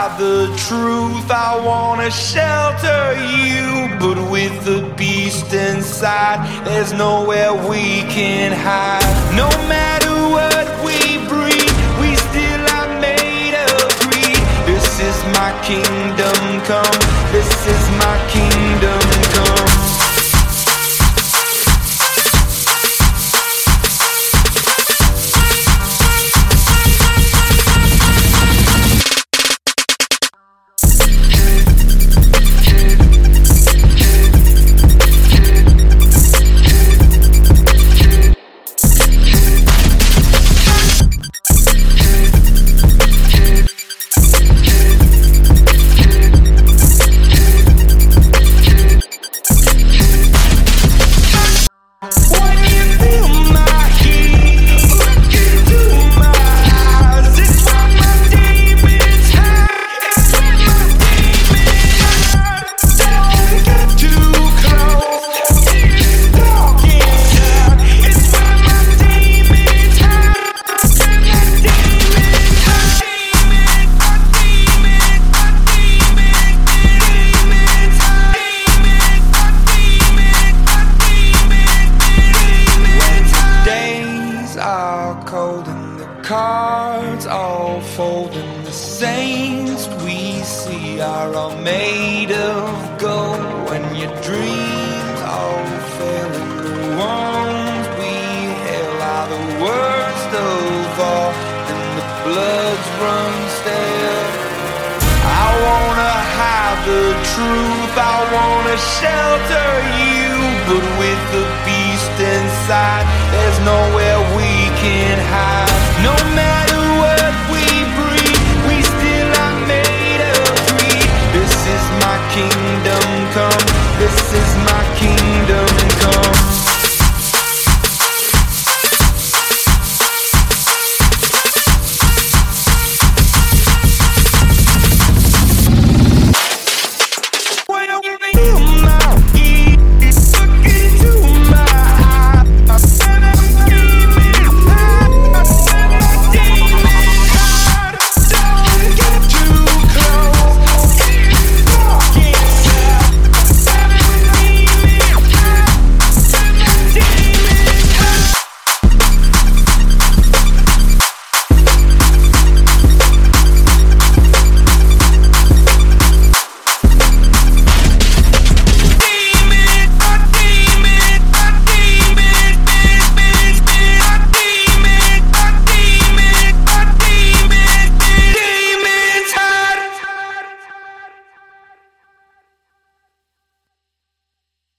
hide the truth, I wanna shelter you. But with the beast inside, there's nowhere we can hide. No matter what we breed, we still are made of greed. This is my kingdom come, this is my kingdom come. Cards all fold and the saints we see are all made of gold. When your dreams all fail and the ones we hail are the worst of all, and the bloods run stale. I wanna hide the truth, I wanna shelter you. But with the beast inside, there's nowhere we can hide.